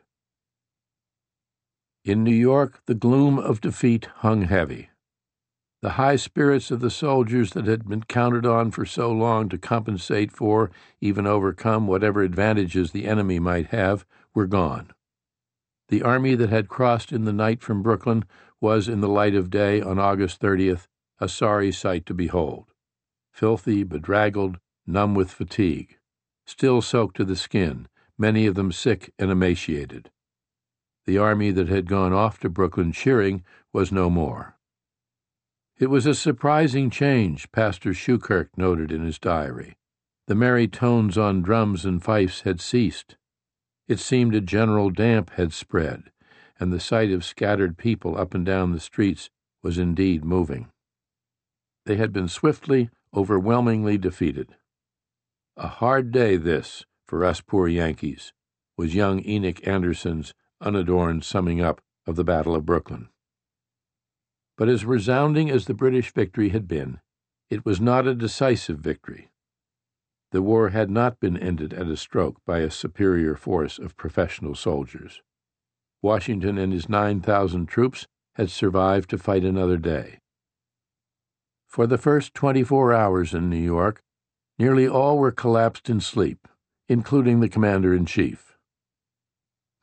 In New York, the gloom of defeat hung heavy. The high spirits of the soldiers that had been counted on for so long to compensate for, even overcome, whatever advantages the enemy might have, were gone. The army that had crossed in the night from Brooklyn was, in the light of day on August thirtieth, a sorry sight to behold. Filthy, bedraggled, numb with fatigue, still soaked to the skin, many of them sick and emaciated. The army that had gone off to Brooklyn cheering was no more. It was a surprising change, Pastor Schukirk noted in his diary. The merry tones on drums and fifes had ceased. It seemed a general damp had spread, and the sight of scattered people up and down the streets was indeed moving. They had been swiftly, overwhelmingly defeated. A hard day this, for us poor Yankees, was young Enoch Anderson's unadorned summing up of the Battle of Brooklyn. But as resounding as the British victory had been, it was not a decisive victory. The war had not been ended at a stroke by a superior force of professional soldiers. Washington and his nine thousand troops had survived to fight another day. For the first twenty-four hours in New York, nearly all were collapsed in sleep, including the commander-in-chief.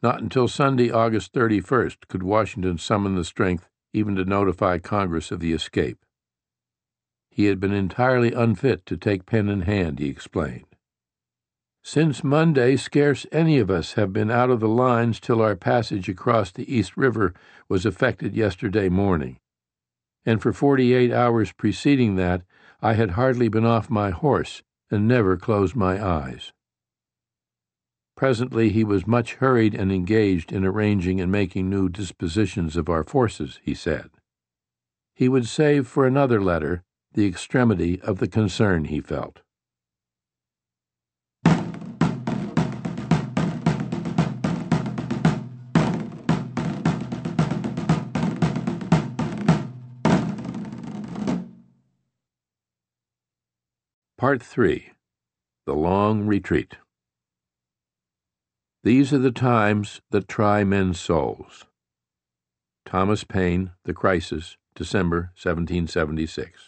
Not until Sunday, August thirty-first, could Washington summon the strength even to notify Congress of the escape. He had been entirely unfit to take pen in hand, he explained. Since Monday, scarce any of us have been out of the lines till our passage across the East River was effected yesterday morning. And for forty-eight hours preceding that, I had hardly been off my horse and never closed my eyes. Presently he was much hurried and engaged in arranging and making new dispositions of our forces, he said. He would save for another letter the extremity of the concern he felt. Part three. The Long Retreat. These are the times that try men's souls. Thomas Paine, The Crisis, December seventeen seventy-six.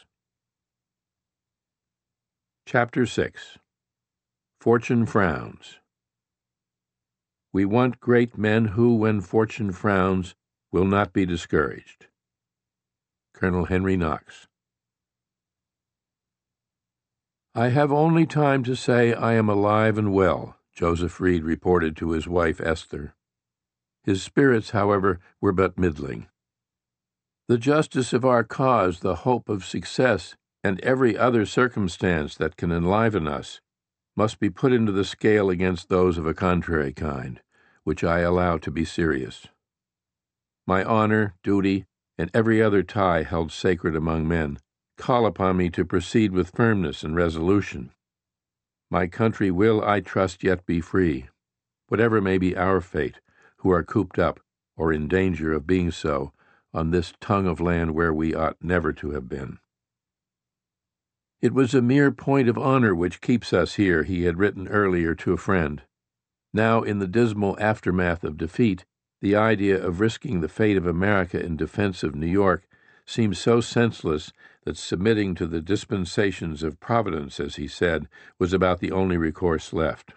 Chapter six. Fortune Frowns. We want great men who, when fortune frowns, will not be discouraged. Colonel Henry Knox. I have only time to say I am alive and well, Joseph Reed reported to his wife Esther. His spirits, however, were but middling. The justice of our cause, the hope of success, and every other circumstance that can enliven us, must be put into the scale against those of a contrary kind, which I allow to be serious. My honor, duty, and every other tie held sacred among men call upon me to proceed with firmness and resolution. My country will, I trust, yet be free, whatever may be our fate, who are cooped up, or in danger of being so, on this tongue of land where we ought never to have been. It was a mere point of honor which keeps us here, he had written earlier to a friend. Now, in the dismal aftermath of defeat, the idea of risking the fate of America in defense of New York seemed so senseless that submitting to the dispensations of Providence, as he said, was about the only recourse left.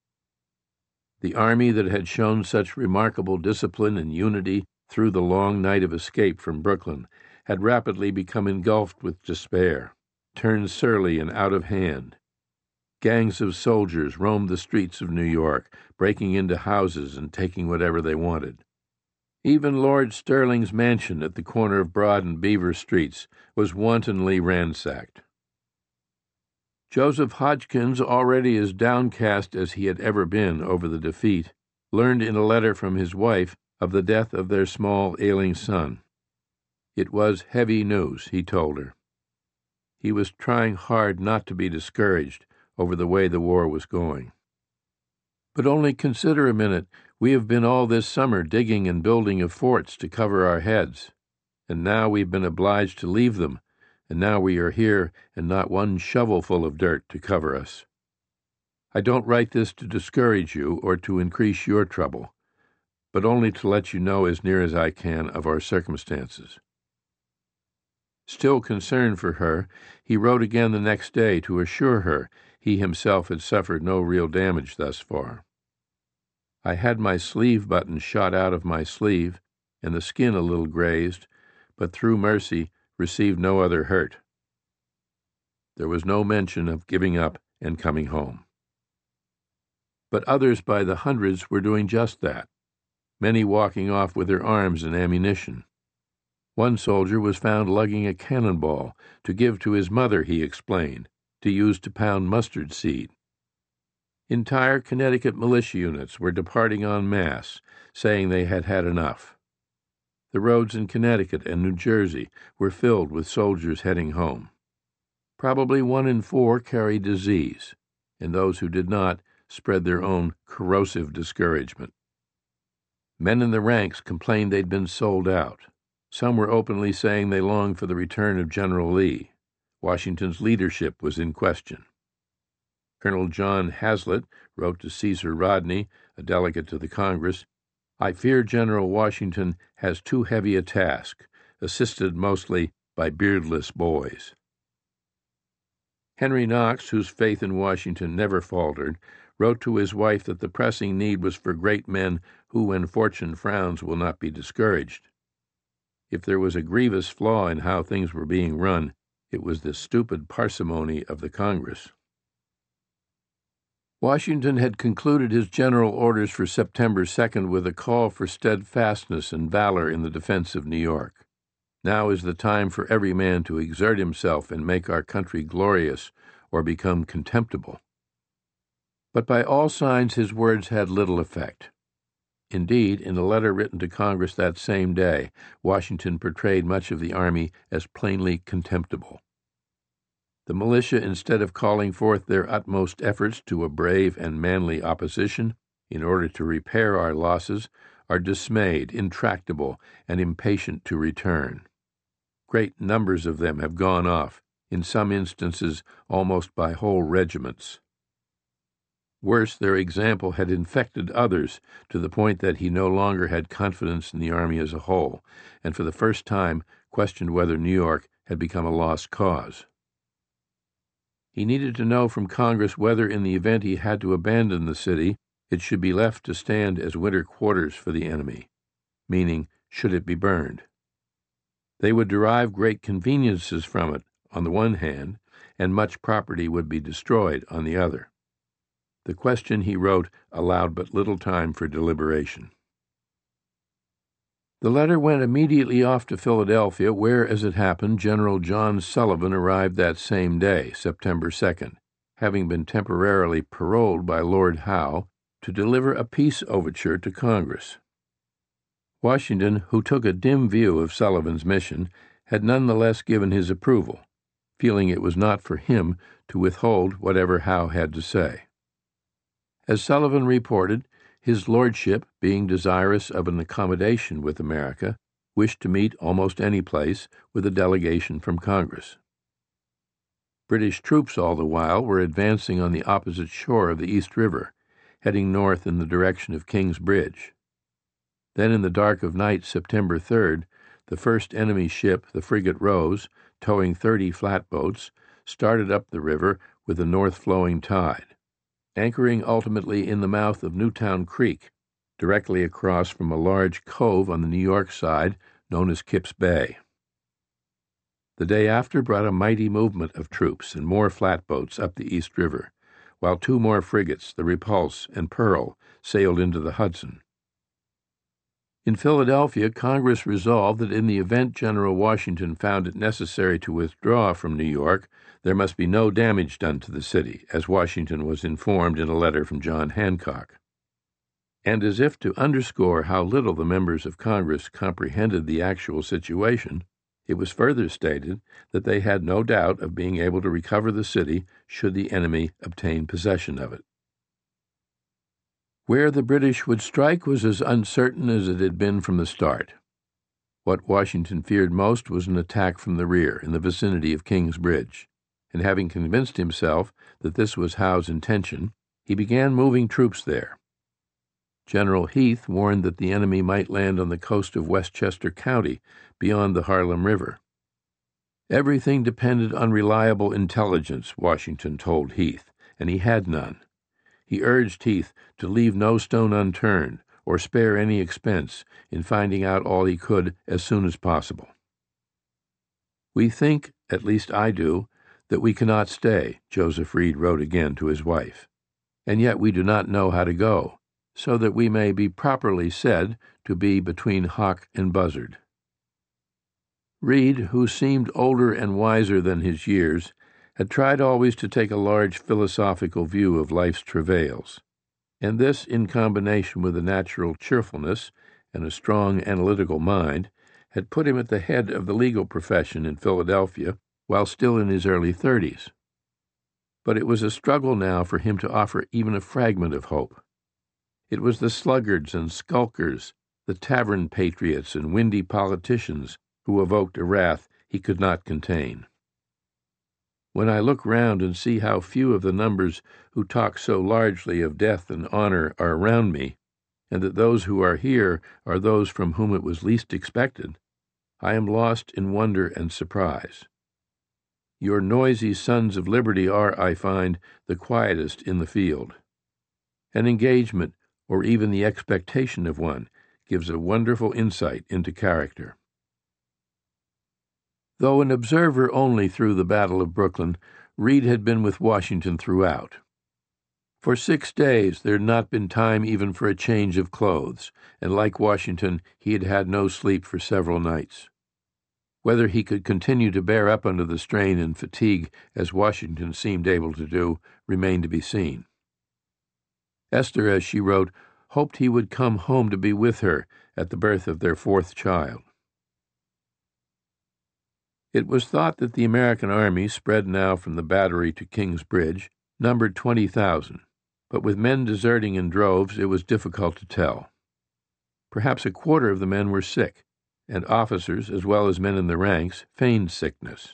The army that had shown such remarkable discipline and unity through the long night of escape from Brooklyn had rapidly become engulfed with despair, turned surly and out of hand. Gangs of soldiers roamed the streets of New York, breaking into houses and taking whatever they wanted. Even Lord Stirling's mansion at the corner of Broad and Beaver Streets was wantonly ransacked. Joseph Hodgkins, already as downcast as he had ever been over the defeat, learned in a letter from his wife of the death of their small ailing son. It was heavy news, he told her. He was trying hard not to be discouraged over the way the war was going. But only consider a minute, we have been all this summer digging and building of forts to cover our heads, and now we've been obliged to leave them, and now we are here and not one shovelful of dirt to cover us. I don't write this to discourage you or to increase your trouble, but only to let you know as near as I can of our circumstances. Still concerned for her, he wrote again the next day to assure her he himself had suffered no real damage thus far. I had my sleeve button shot out of my sleeve, and the skin a little grazed, but through mercy received no other hurt. There was no mention of giving up and coming home. But others by the hundreds were doing just that, many walking off with their arms and ammunition. One soldier was found lugging a cannonball to give to his mother, he explained, to use to pound mustard seed. Entire Connecticut militia units were departing en masse, saying they had had enough. The roads in Connecticut and New Jersey were filled with soldiers heading home. Probably one in four carried disease, and those who did not spread their own corrosive discouragement. Men in the ranks complained they'd been sold out. Some were openly saying they longed for the return of General Lee. Washington's leadership was in question. Colonel John Hazlitt wrote to Caesar Rodney, a delegate to the Congress, I fear General Washington has too heavy a task, assisted mostly by beardless boys. Henry Knox, whose faith in Washington never faltered, wrote to his wife that the pressing need was for great men who, when fortune frowns, will not be discouraged. If there was a grievous flaw in how things were being run, it was the stupid parsimony of the Congress. Washington had concluded his general orders for September second with a call for steadfastness and valor in the defense of New York. Now is the time for every man to exert himself and make our country glorious or become contemptible. But by all signs his words had little effect. Indeed, in a letter written to Congress that same day, Washington portrayed much of the army as plainly contemptible. The militia, instead of calling forth their utmost efforts to a brave and manly opposition in order to repair our losses, are dismayed, intractable, and impatient to return. Great numbers of them have gone off, in some instances almost by whole regiments. Worse, their example had infected others to the point that he no longer had confidence in the army as a whole, and for the first time questioned whether New York had become a lost cause. He needed to know from Congress whether, in the event he had to abandon the city, it should be left to stand as winter quarters for the enemy, meaning, should it be burned. They would derive great conveniences from it, on the one hand, and much property would be destroyed on the other. The question, he wrote, allowed but little time for deliberation. The letter went immediately off to Philadelphia, where, as it happened, General John Sullivan arrived that same day, September second, having been temporarily paroled by Lord Howe to deliver a peace overture to Congress. Washington, who took a dim view of Sullivan's mission, had nonetheless given his approval, feeling it was not for him to withhold whatever Howe had to say. As Sullivan reported, his lordship, being desirous of an accommodation with America, wished to meet almost any place with a delegation from Congress. British troops all the while were advancing on the opposite shore of the East River, heading north in the direction of King's Bridge. Then in the dark of night, September third, the first enemy ship, the frigate Rose, towing thirty flatboats, started up the river with a north-flowing tide, anchoring ultimately in the mouth of Newtown Creek, directly across from a large cove on the New York side known as Kip's Bay. The day after brought a mighty movement of troops and more flatboats up the East River, while two more frigates, the Repulse and Pearl, sailed into the Hudson. In Philadelphia, Congress resolved that in the event General Washington found it necessary to withdraw from New York, there must be no damage done to the city, as Washington was informed in a letter from John Hancock. And as if to underscore how little the members of Congress comprehended the actual situation, it was further stated that they had no doubt of being able to recover the city should the enemy obtain possession of it. Where the British would strike was as uncertain as it had been from the start. What Washington feared most was an attack from the rear in the vicinity of King's Bridge, and having convinced himself that this was Howe's intention, he began moving troops there. General Heath warned that the enemy might land on the coast of Westchester County, beyond the Harlem River. Everything depended on reliable intelligence, Washington told Heath, and he had none. He urged Heath to leave no stone unturned or spare any expense in finding out all he could as soon as possible. "We think, at least I do, that we cannot stay," Joseph Reed wrote again to his wife, "and yet we do not know how to go, so that we may be properly said to be between hawk and buzzard." Reed, who seemed older and wiser than his years, had tried always to take a large philosophical view of life's travails, and this, in combination with a natural cheerfulness and a strong analytical mind, had put him at the head of the legal profession in Philadelphia while still in his early thirties. But it was a struggle now for him to offer even a fragment of hope. It was the sluggards and skulkers, the tavern patriots and windy politicians who evoked a wrath he could not contain. "When I look round and see how few of the numbers who talk so largely of death and honor are around me, and that those who are here are those from whom it was least expected, I am lost in wonder and surprise. Your noisy sons of liberty are, I find, the quietest in the field. An engagement, or even the expectation of one, gives a wonderful insight into character. Though an observer only through the Battle of Brooklyn, Reed had been with Washington throughout. For six days there had not been time even for a change of clothes, and like Washington, he had had no sleep for several nights. Whether he could continue to bear up under the strain and fatigue, as Washington seemed able to do, remained to be seen. Esther, as she wrote, hoped he would come home to be with her at the birth of their fourth child. It was thought that the American army, spread now from the Battery to King's Bridge, numbered twenty thousand, but with men deserting in droves it was difficult to tell. Perhaps a quarter of the men were sick, and officers, as well as men in the ranks, feigned sickness.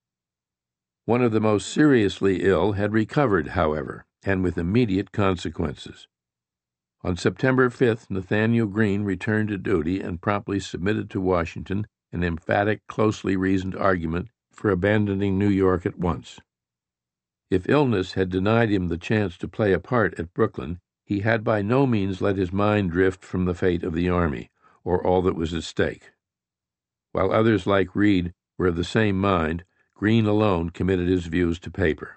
One of the most seriously ill had recovered, however, and with immediate consequences. On September fifth, Nathanael Greene returned to duty and promptly submitted to Washington an emphatic, closely reasoned argument for abandoning New York at once. If illness had denied him the chance to play a part at Brooklyn, he had by no means let his mind drift from the fate of the army, or all that was at stake. While others like Reed were of the same mind, Greene alone committed his views to paper.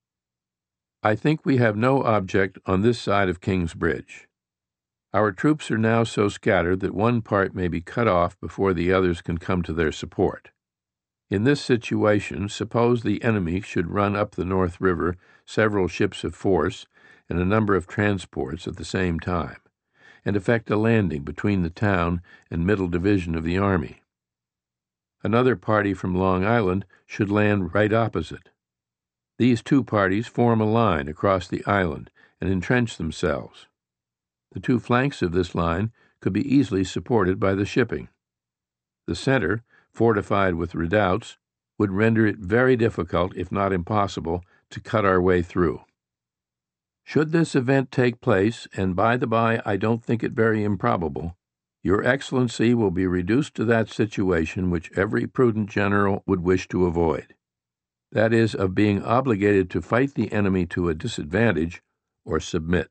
I think we have no object on this side of King's Bridge. Our troops are now so scattered that one part may be cut off before the others can come to their support. In this situation, suppose the enemy should run up the North River several ships of force and a number of transports at the same time, and effect a landing between the town and middle division of the army. Another party from Long Island should land right opposite. These two parties form a line across the island and entrench themselves. The two flanks of this line could be easily supported by the shipping. The center, fortified with redoubts, would render it very difficult, if not impossible, to cut our way through. Should this event take place, and by the by I don't think it very improbable, Your Excellency will be reduced to that situation which every prudent general would wish to avoid, that is, of being obligated to fight the enemy to a disadvantage or submit.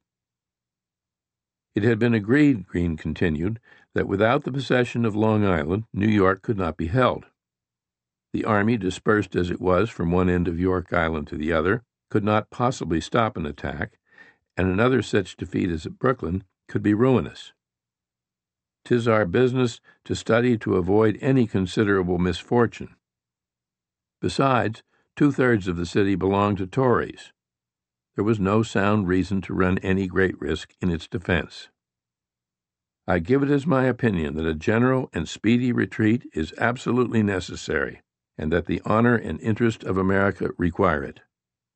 It had been agreed, Greene continued, that without the possession of Long Island, New York could not be held. The army, dispersed as it was from one end of York Island to the other, could not possibly stop an attack, and another such defeat as at Brooklyn could be ruinous. 'Tis our business to study to avoid any considerable misfortune. Besides, two-thirds of the city belonged to Tories. There was no sound reason to run any great risk in its defense. I give it as my opinion that a general and speedy retreat is absolutely necessary, and that the honor and interest of America require it.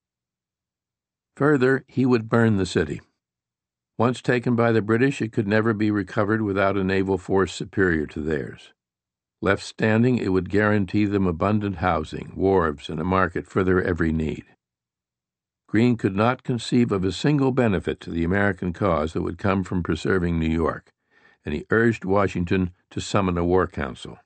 Further, he would burn the city. Once taken by the British, it could never be recovered without a naval force superior to theirs. Left standing, it would guarantee them abundant housing, wharves, and a market for their every need. Greene could not conceive of a single benefit to the American cause that would come from preserving New York, and he urged Washington to summon a war council.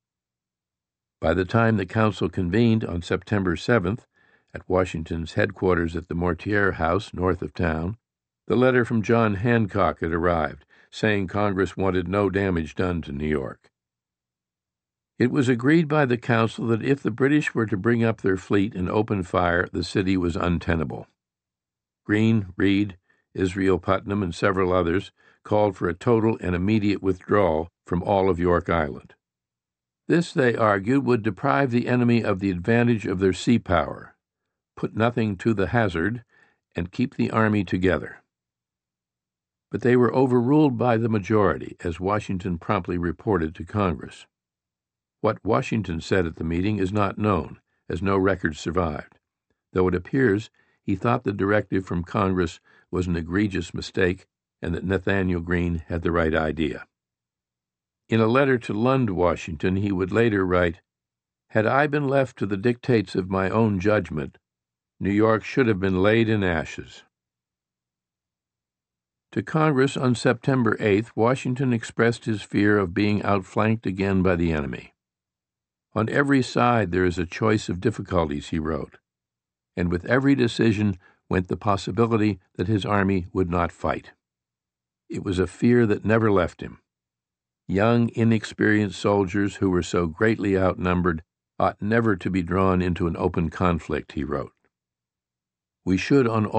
By the time the council convened on September seventh, at Washington's headquarters at the Mortier House north of town, the letter from John Hancock had arrived, saying Congress wanted no damage done to New York. It was agreed by the council that if the British were to bring up their fleet and open fire, the city was untenable. Greene, Reed, Israel Putnam, and several others called for a total and immediate withdrawal from all of York Island. This, they argued, would deprive the enemy of the advantage of their sea power, put nothing to the hazard, and keep the army together. But they were overruled by the majority, as Washington promptly reported to Congress. What Washington said at the meeting is not known, as no record survived, though it appears he thought the directive from Congress was an egregious mistake and that Nathanael Greene had the right idea. In a letter to Lund, Washington, he would later write, "Had I been left to the dictates of my own judgment, New York should have been laid in ashes." To Congress on September eighth, Washington expressed his fear of being outflanked again by the enemy. On every side there is a choice of difficulties, he wrote, and with every decision went the possibility that his army would not fight. It was a fear that never left him. Young, inexperienced soldiers who were so greatly outnumbered ought never to be drawn into an open conflict, he wrote. We should on